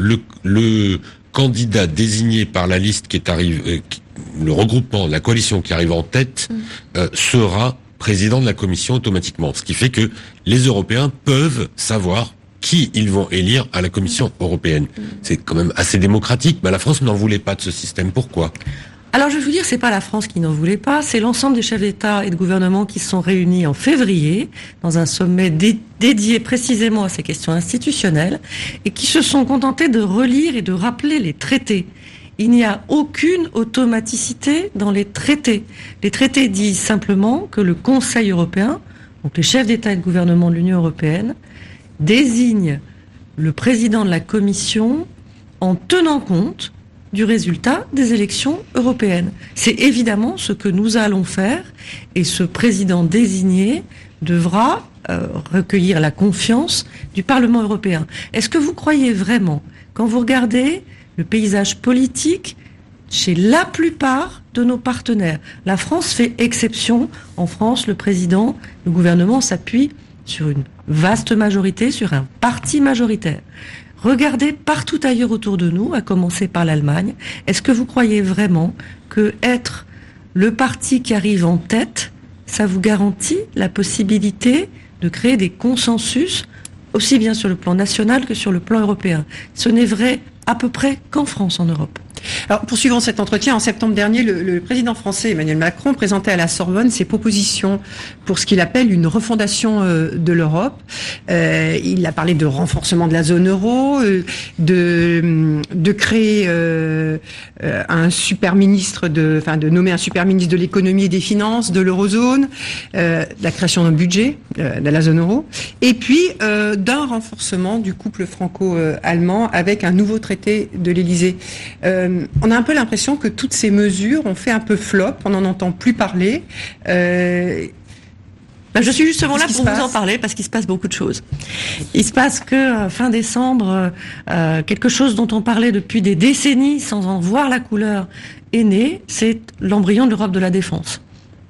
le candidat désigné par la liste qui est arrivé, le regroupement, la coalition qui arrive en tête, sera président de la commission automatiquement. Ce qui fait que les Européens peuvent savoir qui ils vont élire à la Commission européenne. C'est quand même assez démocratique, mais la France n'en voulait pas de ce système. Pourquoi ? Alors je vais vous dire, c'est pas la France qui n'en voulait pas, c'est l'ensemble des chefs d'État et de gouvernement qui se sont réunis en février dans un sommet dédié précisément à ces questions institutionnelles et qui se sont contentés de relire et de rappeler les traités. Il n'y a aucune automaticité dans les traités. Les traités disent simplement que le Conseil européen, donc les chefs d'État et de gouvernement de l'Union européenne, désigne le président de la Commission en tenant compte du résultat des élections européennes. C'est évidemment ce que nous allons faire et ce président désigné devra recueillir la confiance du Parlement européen. Est-ce que vous croyez vraiment, quand vous regardez le paysage politique chez la plupart de nos partenaires, la France fait exception. En France, le président, le gouvernement s'appuie sur une vaste majorité, sur un parti majoritaire. Regardez partout ailleurs autour de nous, à commencer par l'Allemagne. Est-ce que vous croyez vraiment que être le parti qui arrive en tête, ça vous garantit la possibilité de créer des consensus, aussi bien sur le plan national que sur le plan européen? Ce n'est vrai à peu près qu'en France, en Europe. Alors, poursuivons cet entretien. En septembre dernier, le président français Emmanuel Macron présentait à la Sorbonne ses propositions pour ce qu'il appelle une refondation de l'Europe. Il a parlé de renforcement de la zone euro, de créer un super ministre, de nommer un super ministre de l'économie et des finances de l'eurozone, la création d'un budget de la zone euro, et puis d'un renforcement du couple franco-allemand avec un nouveau traité de l'Élysée. On a un peu l'impression que toutes ces mesures ont fait un peu flop, on n'en entend plus parler. Je suis justement là pour vous en parler parce qu'il se passe beaucoup de choses. Il se passe que fin décembre, quelque chose dont on parlait depuis des décennies sans en voir la couleur est né, c'est l'embryon de l'Europe de la défense.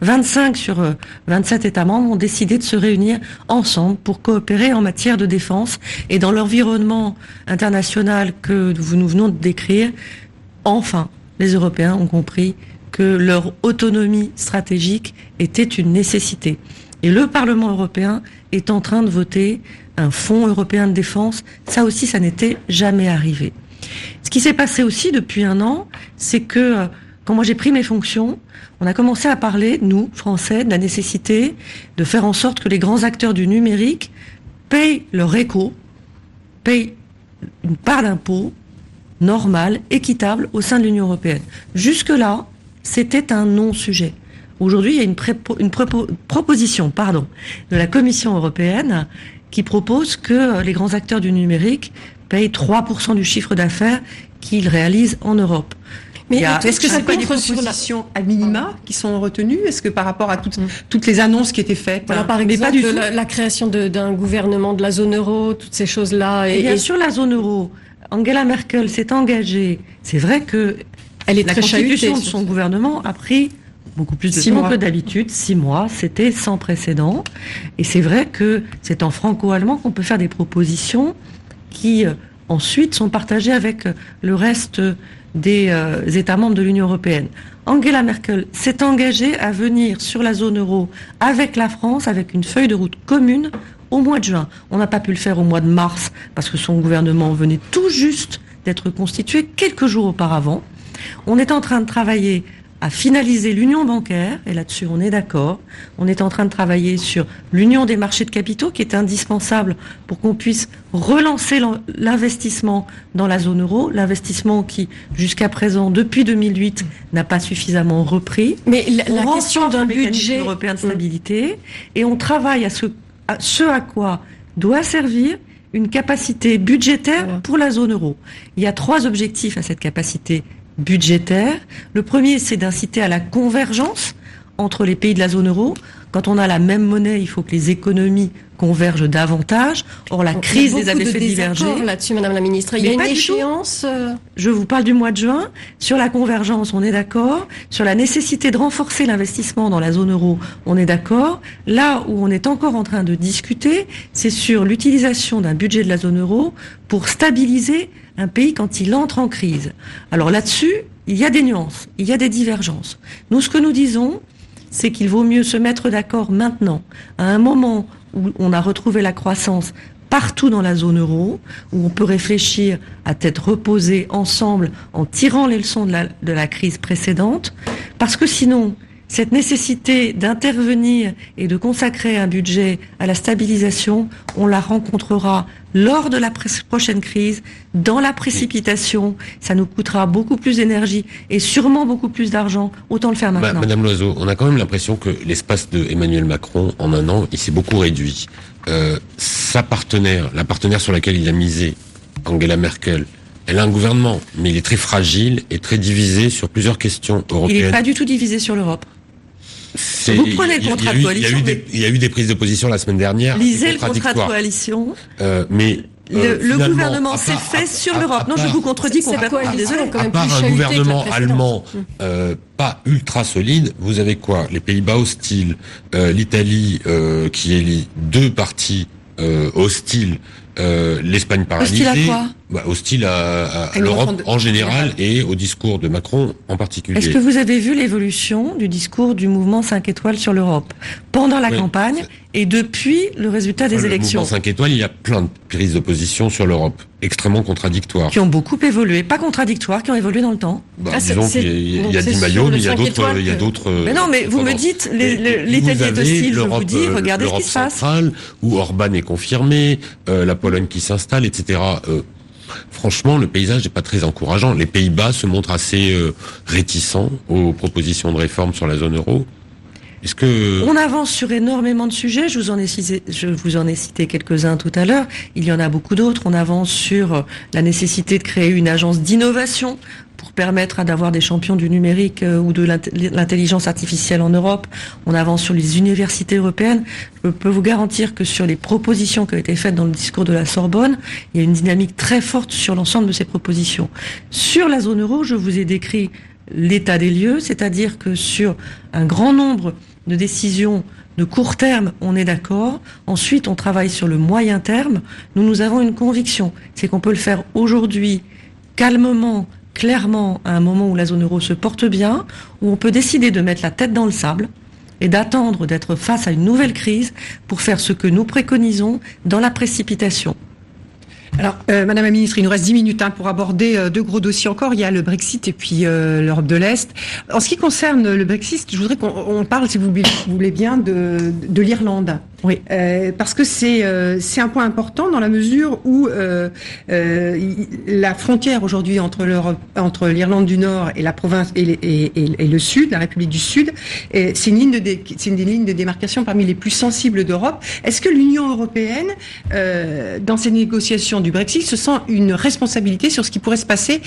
25 sur 27 États membres ont décidé de se réunir ensemble pour coopérer en matière de défense et dans l'environnement international que nous venons de décrire. Enfin, les Européens ont compris que leur autonomie stratégique était une nécessité. Et le Parlement européen est en train de voter un fonds européen de défense. Ça aussi, ça n'était jamais arrivé. Ce qui s'est passé aussi depuis un an, c'est que quand moi j'ai pris mes fonctions, on a commencé à parler, nous, Français, de la nécessité de faire en sorte que les grands acteurs du numérique payent leur éco, payent une part d'impôt normale, équitable au sein de l'Union européenne. Jusque-là, c'était un non-sujet. Aujourd'hui, il y a une proposition de la Commission européenne qui propose que les grands acteurs du numérique payent 3% du chiffre d'affaires qu'ils réalisent en Europe. Mais est-ce que c'est pas des propositions à minima qui sont retenues? Est-ce que par rapport à toutes les annonces qui étaient faites? Alors, par exemple, la création d'un gouvernement de la zone euro, toutes ces choses-là. Et sur la zone euro, Angela Merkel s'est engagée. C'est vrai que la constitution de son gouvernement a pris beaucoup plus de temps que d'habitude. 6 mois, c'était sans précédent. Et c'est vrai que c'est en franco-allemand qu'on peut faire des propositions qui ensuite sont partagées avec le reste des États membres de l'Union européenne. Angela Merkel s'est engagée à venir sur la zone euro avec la France, avec une feuille de route commune au mois de juin. On n'a pas pu le faire au mois de mars parce que son gouvernement venait tout juste d'être constitué quelques jours auparavant. On est en train de travailler à finaliser l'union bancaire, et là-dessus on est d'accord. On est en train de travailler sur l'union des marchés de capitaux qui est indispensable pour qu'on puisse relancer l'investissement dans la zone euro, l'investissement qui, jusqu'à présent, depuis 2008, n'a pas suffisamment repris. Mais la question d'un budget européen de stabilité, et on travaille à ce à quoi doit servir une capacité budgétaire pour la zone euro. Il y a 3 objectifs à cette capacité budgétaire. Le premier, c'est d'inciter à la convergence entre les pays de la zone euro. Quand on a la même monnaie, il faut que les économies convergent davantage. Or, la crise les avait fait diverger. Là-dessus, Madame la Ministre, il y a une échéance. Je vous parle du mois de juin. Sur la convergence, on est d'accord. Sur la nécessité de renforcer l'investissement dans la zone euro, on est d'accord. Là où on est encore en train de discuter, c'est sur l'utilisation d'un budget de la zone euro pour stabiliser un pays quand il entre en crise. Alors là-dessus, il y a des nuances, il y a des divergences. Nous, ce que nous disons, c'est qu'il vaut mieux se mettre d'accord maintenant, à un moment où on a retrouvé la croissance partout dans la zone euro, où on peut réfléchir à tête reposée ensemble en tirant les leçons de la crise précédente, parce que sinon, cette nécessité d'intervenir et de consacrer un budget à la stabilisation, on la rencontrera lors de la prochaine crise, dans la précipitation. Ça nous coûtera beaucoup plus d'énergie et sûrement beaucoup plus d'argent. Autant le faire maintenant. Madame Loiseau, on a quand même l'impression que l'espace de Emmanuel Macron, en un an, il s'est beaucoup réduit. La partenaire sur laquelle il a misé, Angela Merkel, elle a un gouvernement, mais il est très fragile et très divisé sur plusieurs questions européennes. Il n'est pas du tout divisé sur l'Europe. Vous prenez le contrat de coalition. Il y a eu des prises de position la semaine dernière. Lisez le contrat de coalition. Le gouvernement s'est fait sur l'Europe. Non, je vous contredis complètement. Désolé. À part un gouvernement allemand pas ultra solide, vous avez quoi? Les Pays-Bas hostiles, l'Italie qui élit 2 partis hostiles l'Espagne paralysée. Hostile à quoi ? Hostile à l'Europe en général et au discours de Macron en particulier. Est-ce que vous avez vu l'évolution du discours du mouvement 5 étoiles sur l'Europe pendant la campagne et depuis le résultat des élections? Le mouvement 5 étoiles, il y a plein de prises de position sur l'Europe, extrêmement contradictoires. Qui ont beaucoup évolué, pas contradictoires, qui ont évolué dans le temps. Disons qu'il y a Di Maio, mais il y a d'autres... Mais non, mais vous me dites, l'Italie est hostile, je vous dis, regardez ce qui se passe. Centrale, où Orban est confirmé, la Pologne qui s'installe, etc. Franchement, le paysage n'est pas très encourageant. Les Pays-Bas se montrent assez réticents aux propositions de réforme sur la zone euro. Est-ce que... On avance sur énormément de sujets. Je vous en ai cité quelques-uns tout à l'heure. Il y en a beaucoup d'autres. On avance sur la nécessité de créer une agence d'innovation pour permettre d'avoir des champions du numérique ou de l'intelligence artificielle en Europe. On avance sur les universités européennes. Je peux vous garantir que sur les propositions qui ont été faites dans le discours de la Sorbonne, il y a une dynamique très forte sur l'ensemble de ces propositions. Sur la zone euro, je vous ai décrit l'état des lieux, c'est-à-dire que sur un grand nombre de décisions de court terme, on est d'accord. Ensuite, on travaille sur le moyen terme. Nous avons une conviction, c'est qu'on peut le faire aujourd'hui, calmement, clairement, à un moment où la zone euro se porte bien, où on peut décider de mettre la tête dans le sable et d'attendre d'être face à une nouvelle crise pour faire ce que nous préconisons dans la précipitation. Alors, Madame la Ministre, il nous reste 10 minutes pour aborder deux gros dossiers encore. Il y a le Brexit et puis l'Europe de l'Est. En ce qui concerne le Brexit, je voudrais qu'on parle, si vous voulez bien, de l'Irlande. Oui. Parce que c'est un point important dans la mesure où la frontière aujourd'hui entre l'Irlande du Nord et la province et le Sud, la République du Sud, c'est une des lignes de démarcation parmi les plus sensibles d'Europe. Est-ce que l'Union européenne, dans ces négociations du Brexit, se sent une responsabilité sur ce qui pourrait se passer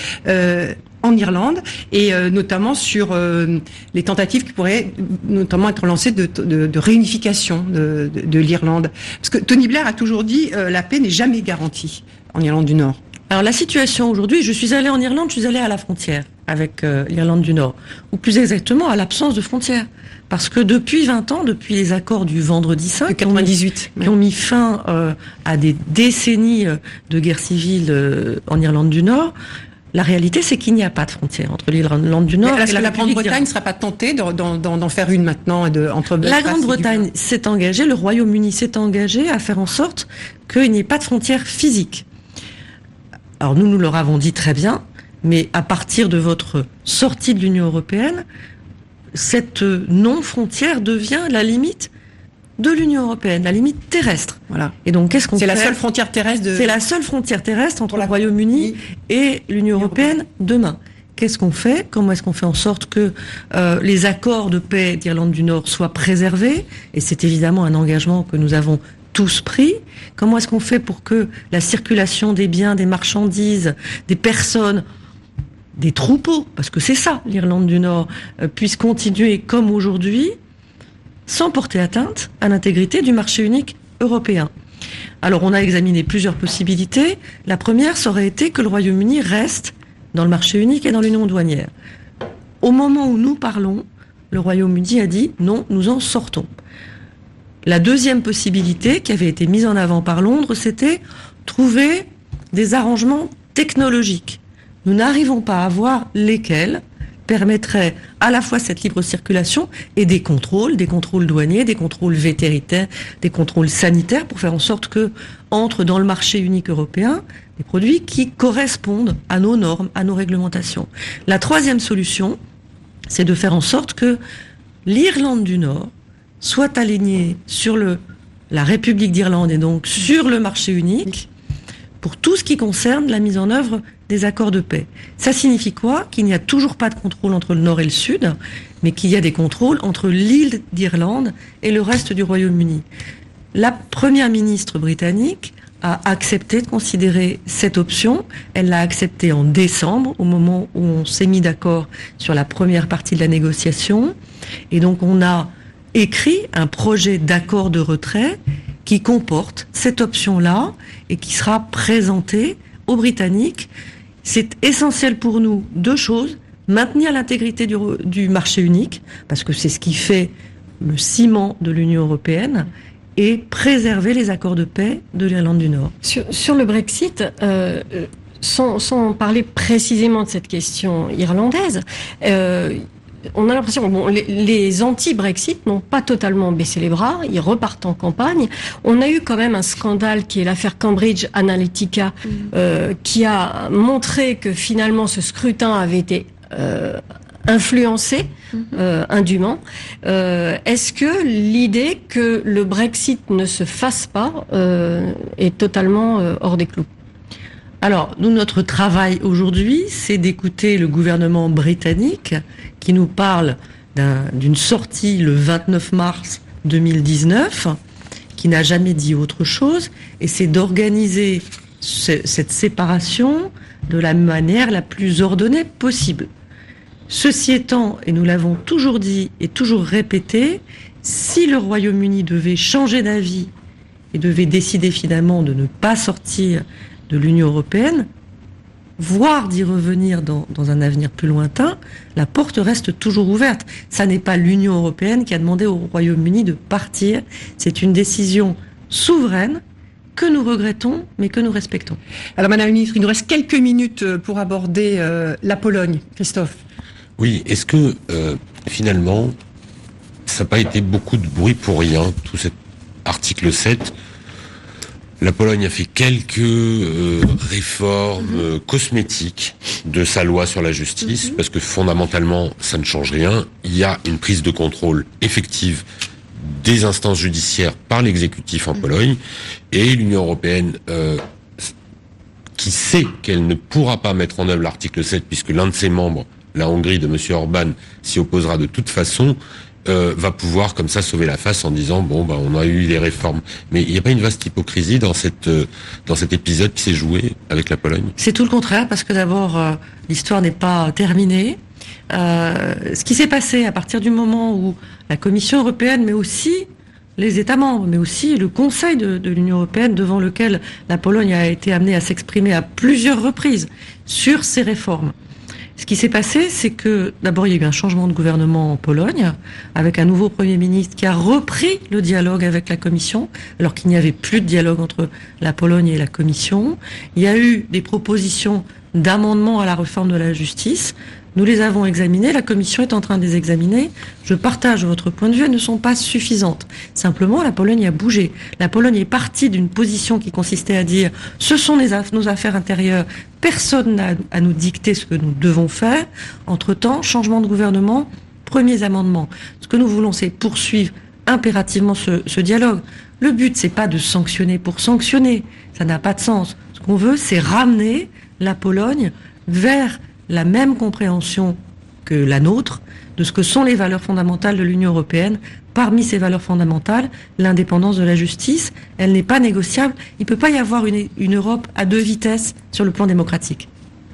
en Irlande et notamment sur les tentatives qui pourraient notamment être lancées de réunification de l'Irlande? Parce que Tony Blair a toujours dit la paix n'est jamais garantie en Irlande du Nord. Alors la situation aujourd'hui, je suis allée en Irlande, je suis allée à la frontière avec l'Irlande du Nord, ou plus exactement à l'absence de frontières. Parce que depuis 20 ans, depuis les accords du Vendredi Saint, de 98, qui ont mis fin à des décennies de guerre civile en Irlande du Nord, la réalité, c'est qu'il n'y a pas de frontière entre l'Irlande du Nord et la Grande-Bretagne ne sera pas tentée d'en faire une maintenant entre la Grande-Bretagne s'est engagée, le Royaume-Uni s'est engagé à faire en sorte qu'il n'y ait pas de frontière physique. Alors nous leur avons dit très bien, mais à partir de votre sortie de l'Union européenne, cette non-frontière devient la limite de l'Union européenne, la limite terrestre. Voilà. Et donc, qu'est-ce qu'on fait ? C'est la seule frontière terrestre C'est la seule frontière terrestre entre le Royaume-Uni et l'Union européenne demain. Qu'est-ce qu'on fait ? Comment est-ce qu'on fait en sorte que les accords de paix d'Irlande du Nord soient préservés ? Et c'est évidemment un engagement que nous avons tous pris. Comment est-ce qu'on fait pour que la circulation des biens, des marchandises, des personnes, des troupeaux, parce que c'est ça, l'Irlande du Nord, puisse continuer comme aujourd'hui, sans porter atteinte à l'intégrité du marché unique européen. Alors on a examiné plusieurs possibilités. La première, ça aurait été que le Royaume-Uni reste dans le marché unique et dans l'union douanière. Au moment où nous parlons, le Royaume-Uni a dit non, nous en sortons. La deuxième possibilité, qui avait été mise en avant par Londres, c'était trouver des arrangements technologiques. Nous n'arrivons pas à voir lesquels permettraient à la fois cette libre circulation et des contrôles douaniers, des contrôles vétérinaires, des contrôles sanitaires pour faire en sorte que entrent dans le marché unique européen des produits qui correspondent à nos normes, à nos réglementations. La troisième solution, c'est de faire en sorte que l'Irlande du Nord soit alignée sur la République d'Irlande et donc sur le marché unique pour tout ce qui concerne la mise en œuvre des accords de paix. Ça signifie quoi ? Qu'il n'y a toujours pas de contrôle entre le Nord et le Sud, mais qu'il y a des contrôles entre l'île d'Irlande et le reste du Royaume-Uni. La première ministre britannique a accepté de considérer cette option. Elle l'a acceptée en décembre, au moment où on s'est mis d'accord sur la première partie de la négociation. Et donc on a écrit un projet d'accord de retrait qui comporte cette option-là et qui sera présenté aux Britanniques. C'est essentiel pour nous, deux choses: maintenir l'intégrité du marché unique, parce que c'est ce qui fait le ciment de l'Union européenne, et préserver les accords de paix de l'Irlande du Nord. Sur le Brexit, sans parler précisément de cette question irlandaise, on a l'impression que les anti-Brexit n'ont pas totalement baissé les bras, ils repartent en campagne. On a eu quand même un scandale qui est l'affaire Cambridge Analytica, qui a montré que finalement ce scrutin avait été influencé indûment. Est-ce que l'idée que le Brexit ne se fasse pas est totalement hors des clous ? Alors, nous, notre travail aujourd'hui, c'est d'écouter le gouvernement britannique qui nous parle d'une sortie le 29 mars 2019, qui n'a jamais dit autre chose, et c'est d'organiser cette séparation de la manière la plus ordonnée possible. Ceci étant, et nous l'avons toujours dit et toujours répété, si le Royaume-Uni devait changer d'avis et devait décider finalement de ne pas sortir de l'Union européenne, voire d'y revenir dans un avenir plus lointain, la porte reste toujours ouverte. Ça n'est pas l'Union européenne qui a demandé au Royaume-Uni de partir. C'est une décision souveraine que nous regrettons, mais que nous respectons. Alors, Madame la Ministre, il nous reste quelques minutes pour aborder la Pologne. Christophe. Oui, est-ce que finalement, ça n'a pas été beaucoup de bruit pour rien, tout cet article 7 ? La Pologne a fait quelques réformes cosmétiques de sa loi sur la justice, parce que fondamentalement, ça ne change rien. Il y a une prise de contrôle effective des instances judiciaires par l'exécutif en Pologne, et l'Union européenne, qui sait qu'elle ne pourra pas mettre en œuvre l'article 7, puisque l'un de ses membres, la Hongrie de M. Orban, s'y opposera de toute façon, va pouvoir comme ça sauver la face en disant on a eu des réformes. Mais il n'y a pas une vaste hypocrisie dans cet épisode qui s'est joué avec la Pologne ? C'est tout le contraire, parce que d'abord l'histoire n'est pas terminée. Ce qui s'est passé à partir du moment où la Commission européenne, mais aussi les États membres, mais aussi le Conseil de l'Union européenne, devant lequel la Pologne a été amenée à s'exprimer à plusieurs reprises sur ces réformes. Ce qui s'est passé, c'est que d'abord il y a eu un changement de gouvernement en Pologne, avec un nouveau Premier ministre qui a repris le dialogue avec la Commission, alors qu'il n'y avait plus de dialogue entre la Pologne et la Commission. Il y a eu des propositions d'amendement à la réforme de la justice. Nous les avons examinées, la Commission est en train de les examiner. Je partage votre point de vue, elles ne sont pas suffisantes. Simplement, la Pologne a bougé. La Pologne est partie d'une position qui consistait à dire « ce sont nos affaires intérieures, personne n'a à nous dicter ce que nous devons faire ». Entre-temps, changement de gouvernement, premiers amendements. Ce que nous voulons, c'est poursuivre impérativement ce dialogue. Le but, c'est pas de sanctionner pour sanctionner. Ça n'a pas de sens. Ce qu'on veut, c'est ramener la Pologne vers la même compréhension que la nôtre de ce que sont les valeurs fondamentales de l'Union européenne. Parmi ces valeurs fondamentales, l'indépendance de la justice, elle n'est pas négociable. Il ne peut pas y avoir une Europe à deux vitesses sur le plan démocratique.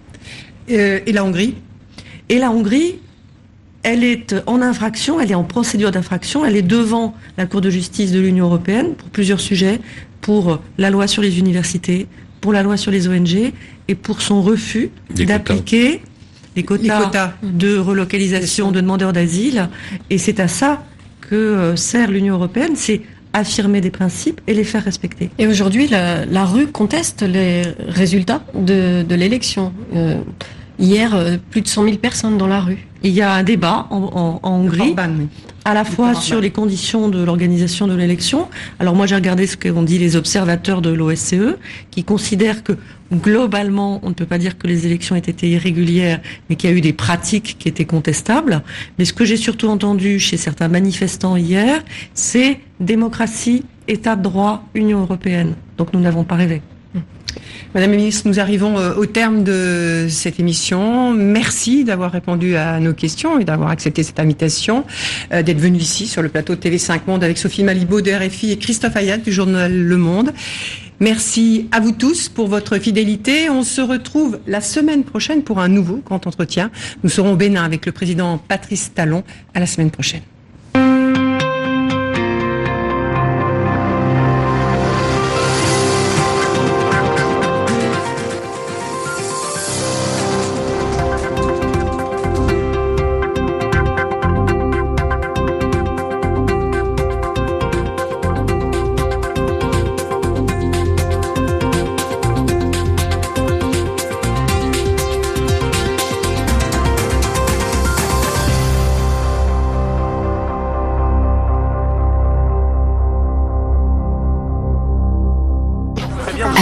Et la Hongrie ? Et la Hongrie, elle est en infraction, elle est en procédure d'infraction, elle est devant la Cour de justice de l'Union européenne pour plusieurs sujets, pour la loi sur les universités, pour la loi sur les ONG et pour son refus d'appliquer les quotas de relocalisation de demandeurs d'asile. Et c'est à ça que sert l'Union européenne, c'est affirmer des principes et les faire respecter. Et aujourd'hui, la rue conteste les résultats de l'élection. Hier, plus de 100 000 personnes dans la rue. Il y a un débat en Hongrie, à la fois sur les conditions de l'organisation de l'élection. Alors moi, j'ai regardé ce qu'ont dit les observateurs de l'OSCE, qui considèrent que globalement, on ne peut pas dire que les élections aient été irrégulières, mais qu'il y a eu des pratiques qui étaient contestables. Mais ce que j'ai surtout entendu chez certains manifestants hier, c'est démocratie, État de droit, Union européenne. Donc nous n'avons pas rêvé. Madame la Ministre, nous arrivons au terme de cette émission. Merci d'avoir répondu à nos questions et d'avoir accepté cette invitation, d'être venu ici sur le plateau de TV5 Monde avec Sophie Malibaud de RFI et Christophe Ayat du journal Le Monde. Merci à vous tous pour votre fidélité. On se retrouve la semaine prochaine pour un nouveau grand entretien. Nous serons au Bénin avec le président Patrice Talon. À la semaine prochaine.